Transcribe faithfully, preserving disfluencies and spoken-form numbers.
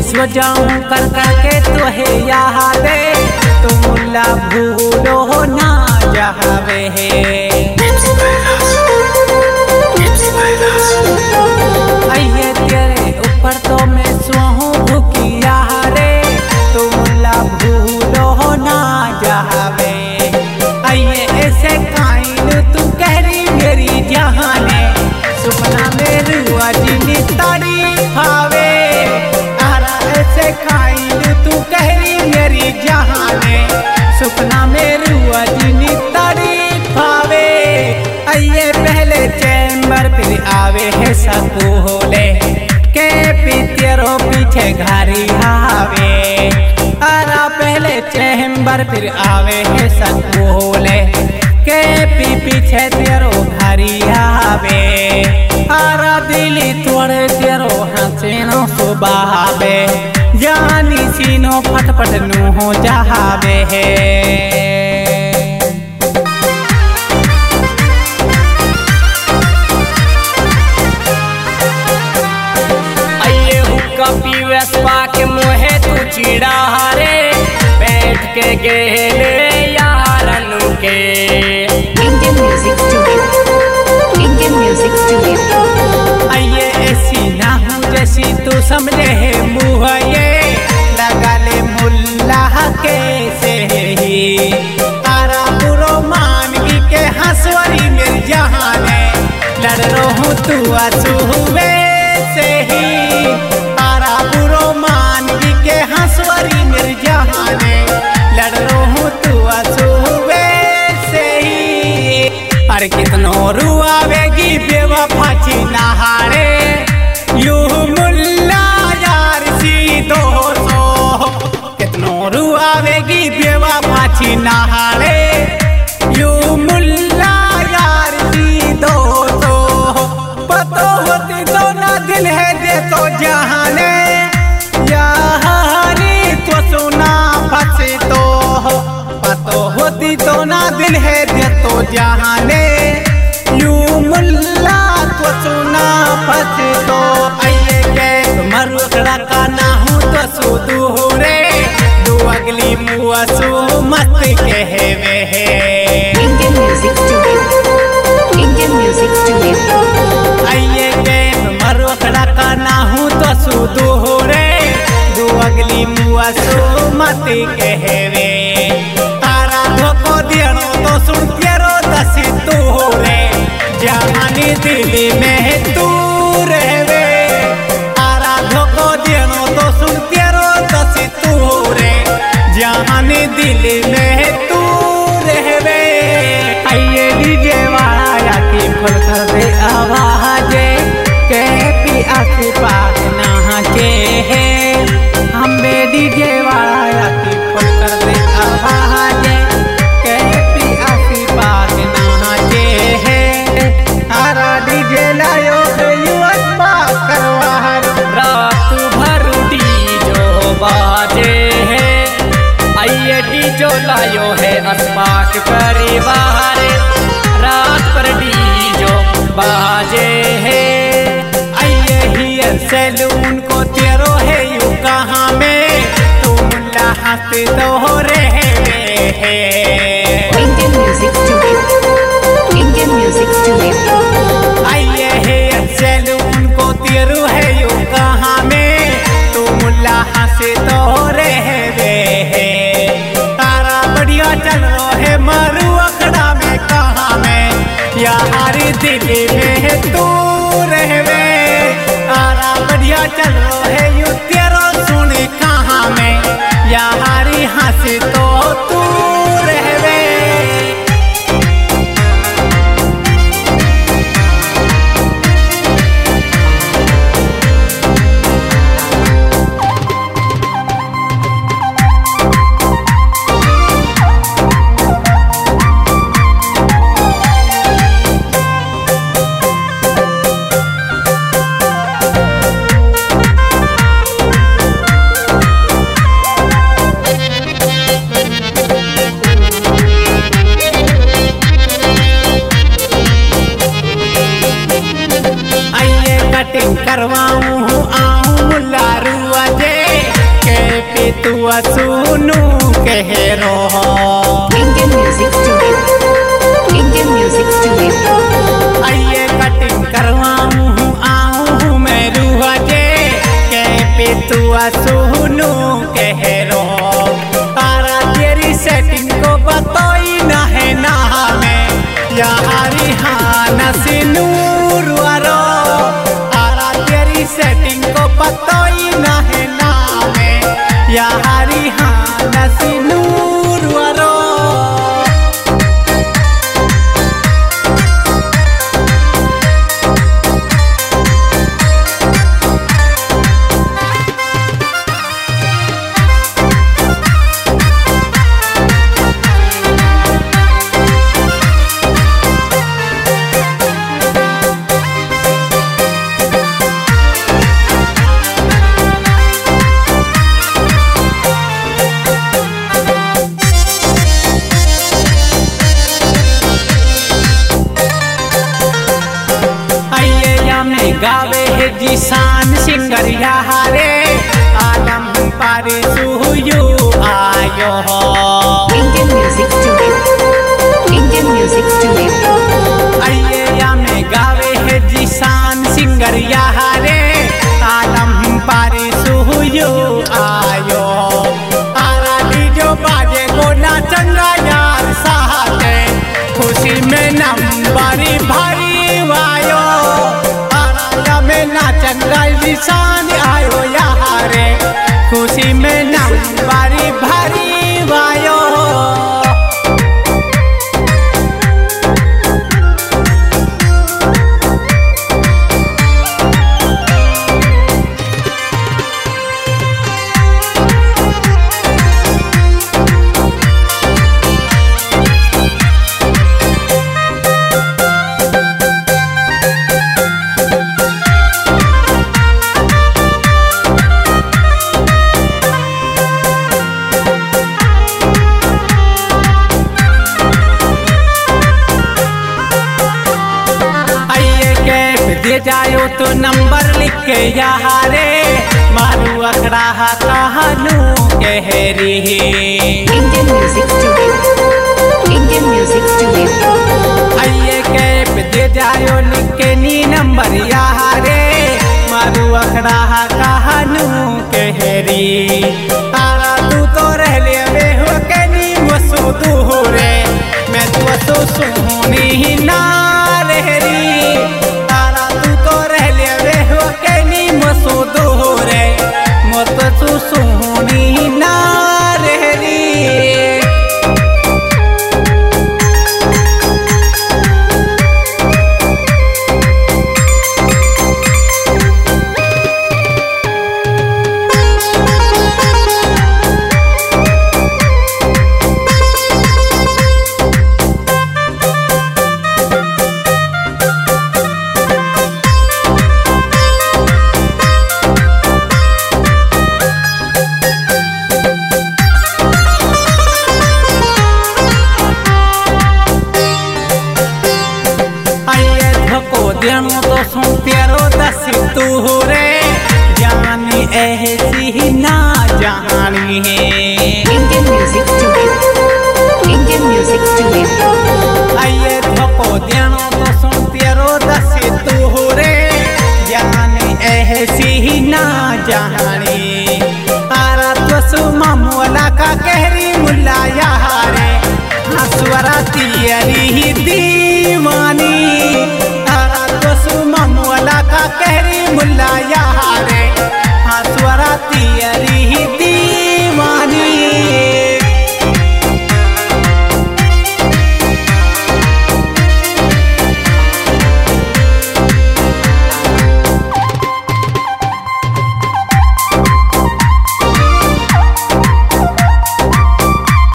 सो जाऊं कर करके तो है यारे तो मुल्ला भूलो ना जावे आइए तेरे ऊपर तो मैं सोहूं भूखिया रे तो मुल्ला भूलो ना जावे आइए ऐसे काइन तू कह रही मेरी जहाने सुपना मेरी अजनी तारी हावे आरा ऐसे काइन तू कह रही मेरी जहाने सुपना मेरी अजनी तारी हावे आइए पहले चैम्बर फिर आवे है सकूले के पितेरो पीछे घारी हावे आरा पहले चैम्बर फिर आवे है सकूले के पी पीछे तेरो घारी आवे आरा दिली तोड़े तेरो हंसनो सुबावे जानी सीनो फटफट नु हो जावे है आइए हुक्का पीवस पाके मोहे तू चिड़ा रे बैठ के गेले यारन के Indian Music Studio. Indian Music Studio. आइए ऐसी ना हूँ जैसी तू समझे है मुँह ये लगा ले मुल्ला के से ही तारा बुरो मानगी के हंसवरी मिल जहाने लड़ रो हूँ तू असूबे से ही तारा बुरो मानगी के हंसवरी मिल जहाने लड़ रो हूँ तू असूबे से ही अरे कितनो रुआवेगी बेवफा नहारे यू मुल्ला यार सी दो सो कितनो रुआवेगी बेवफा नहारे यू मुल्ला यार सी दो सो पतो होती तो ना दिल है दे तो जहाने यारी तो सुना फंसे तो पतो होती तो ना दिल है दे तो जहाने यू मुल्ला तो सुना फंसे तो आइए के मरुकड़ा का ना हूँ तो सुदू रे दो अगली मुआ सु मत कहवे है Indian Music Studio. Indian Music Studio. आइए के मरुकड़ा का ना हूँ तो सुदू रे दो अगली मुआ सु मत कहवे तारा धोको दियनो तो सुन तेरो दसी तू रे जहानी दिल्ली में तू रहवे तारा धोको दियनो तो सुन तेरो दसी तू रे जहानी दिल्ली में तू रहवे आइए डीजे वाला की फुल कर दे आवाजे के पी आसी पास नाचे है हम बे डीजे वाला की फुल कर दे आवाजे के पी आसी पास नाचे है आरा डीजे लायो युवक बा करवा रात भर डीजो बाजे है आइए डीजो लायो है अस्पाक परिवार रात पर डीजो बाजे है आइए ही सैलून को तेरो है यू कहाँ में तू मुल्ला हंस तो रहे है Indian Music Studio. Indian Music Studio. आइए है सैलून को तेरू है यू कहाँ में तू मुल्ला हंसे तो रहे है तारा बढ़िया चल रो है मरु अखड़ा में कहाँ में यारी दिल्ली में तू रहवे तारा बढ़िया चल रो है यू तेरो सुने कहाँ में यारी हंसे तो तू रहवे करवाऊं आऊं मुल्ला रुआ जे पे तू सुनू कह रो Indian Music Studio. Indian Music Studio. आइए कटिंग करवाऊँ आऊँ मैं रूहा जे के पे तू सुनू कह रो तारा तेरी सेटिंग को बतोई ना है ना में यारी हाँ से नूर वारो तारा तेरी सेटिंग को बतोई ना है ना में यारी हाँ से नूर वारो गावे है जिसान सिंगर यारे आलम पारे सुयु आयो हो Indian Music Studio. Indian Music Studio. आइए या में गावे है जिसान सिंगर यारे आलम पारे सुयु आयो आरा दी जो बाजे को ना चंगा यार साथे खुशी में नंबरी भारी वायो चंगा निशान आयो यारे खुशी में नंबरी भारी वायो दे जायो तो नंबर लिख के यारे मारू अखड़ा कहानू कहरी Indian Music Studio. Indian Music Studio. आइए कैप दे जायो लिख के नी नंबर यारे मारू अखड़ा कहानू कहरी तारा तू तो रह ले वे हो के नी वसु तू हो रे मैं तू वसु सुनी ना रहरी रे मत तू सुनी ना रहरी देनो तो सुन तेरो दस तू रे जानी ऐसी ना जानी है Indian Music Studio. Indian Music Studio. आइए धको देनो तो सुन तेरो दस तू रे जानी ऐसी ना जानी तारा तो सुमा मोला का कहरी मुल्ला यारे हसवरा तियरी